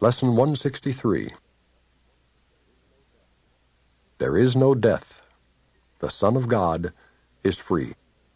Lesson 163. There is no death. The Son of God is free.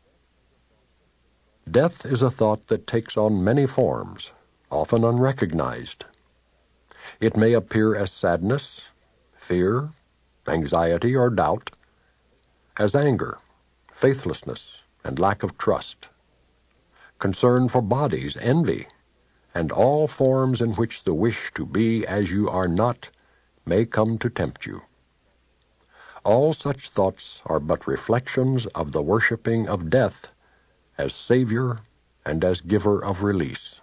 Death is a thought that takes on many forms, often unrecognized. It may appear as sadness, fear, anxiety, or doubt, as anger, faithlessness, and lack of trust, concern for bodies, envy, and all forms in which the wish to be as you are not may come to tempt you. All such thoughts are but reflections of the worshiping of death as Savior and as giver of release.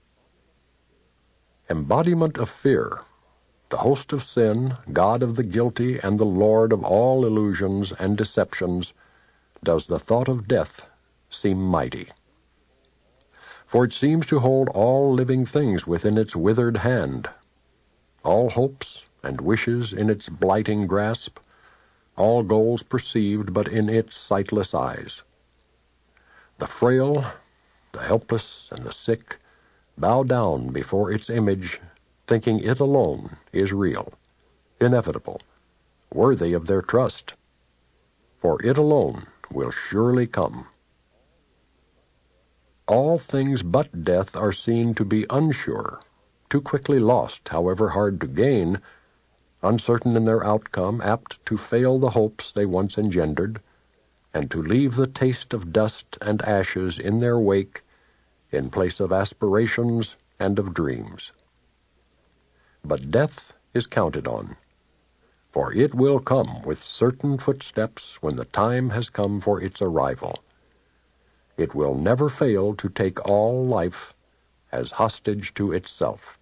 Embodiment of fear, the host of sin, God of the guilty, and the Lord of all illusions and deceptions, does the thought of death seem mighty. For it seems to hold all living things within its withered hand, all hopes and wishes in its blighting grasp, all goals perceived but in its sightless eyes. The frail, the helpless, and the sick bow down before its image, thinking it alone is real, inevitable, worthy of their trust, for it alone will surely come. All things but death are seen to be unsure, too quickly lost, however hard to gain, uncertain in their outcome, apt to fail the hopes they once engendered, and to leave the taste of dust and ashes in their wake in place of aspirations and of dreams. But death is counted on, for it will come with certain footsteps when the time has come for its arrival. It will never fail to take all life as hostage to itself.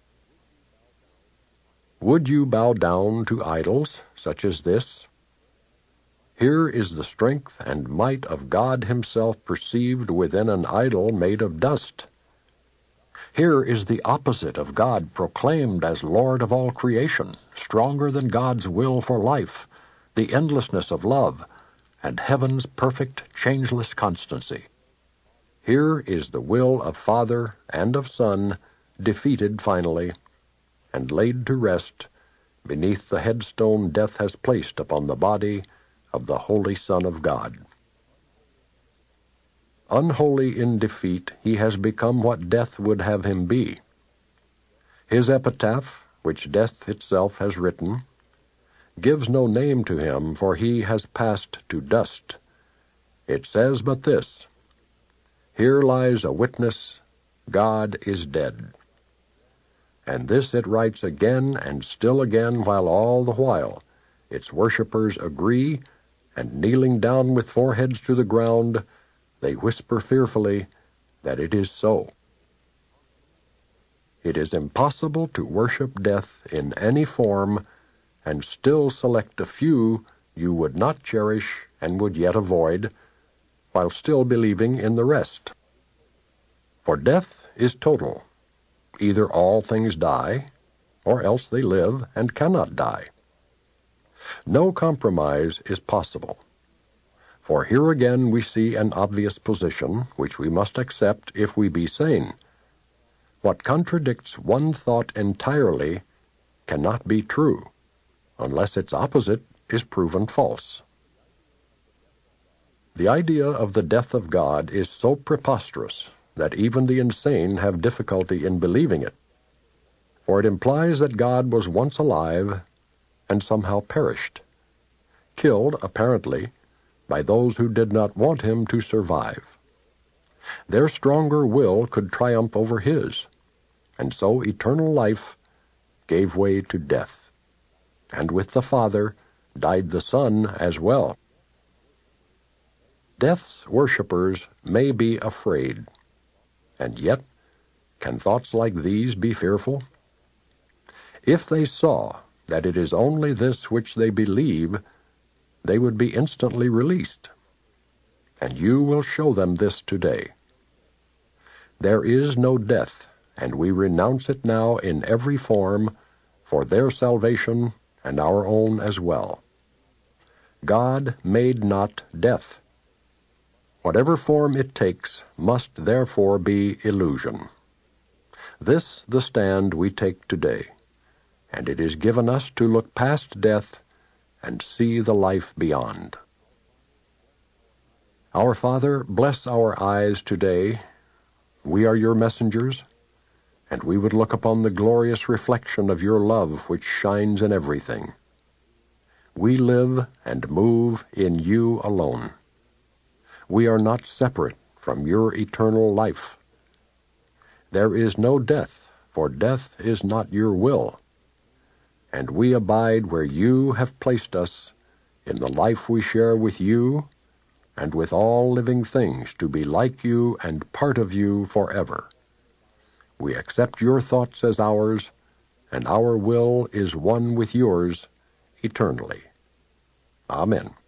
Would you bow down to idols such as this? Here is the strength and might of God Himself perceived within an idol made of dust. Here is the opposite of God proclaimed as Lord of all creation, stronger than God's will for life, the endlessness of love, and heaven's perfect, changeless constancy. Here is the will of Father and of Son, defeated finally, and laid to rest beneath the headstone death has placed upon the body of the Holy Son of God. Unholy in defeat, he has become what death would have him be. His epitaph, which death itself has written, gives no name to him, for he has passed to dust. It says but this: Here lies a witness, God is dead. And this it writes again and still again, while all the while its worshippers agree, and kneeling down with foreheads to the ground, they whisper fearfully that it is so. It is impossible to worship death in any form and still select a few you would not cherish and would yet avoid, while still believing in the rest. For death is total. Either all things die, or else they live and cannot die. No compromise is possible. For here again we see an obvious position, which we must accept if we be sane. What contradicts one thought entirely cannot be true, unless its opposite is proven false. The idea of the death of God is so preposterous that even the insane have difficulty in believing it, for it implies that God was once alive and somehow perished, killed, apparently, by those who did not want him to survive. Their stronger will could triumph over his, and so eternal life gave way to death, and with the Father died the Son as well. Death's worshippers may be afraid, and yet can thoughts like these be fearful? If they saw that it is only this which they believe, they would be instantly released. And you will show them this today. There is no death, and we renounce it now in every form, for their salvation and our own as well. God made not death. Whatever form it takes must therefore be illusion. This the stand we take today. and it is given us to look past death and see the life beyond. Our Father, bless our eyes today. We are your messengers, and we would look upon the glorious reflection of your love which shines in everything. We live and move in you alone. We are not separate from your eternal life. There is no death, for death is not your will, and we abide where you have placed us in the life we share with you and with all living things, to be like you and part of you forever. We accept your thoughts as ours, and our will is one with yours eternally. Amen.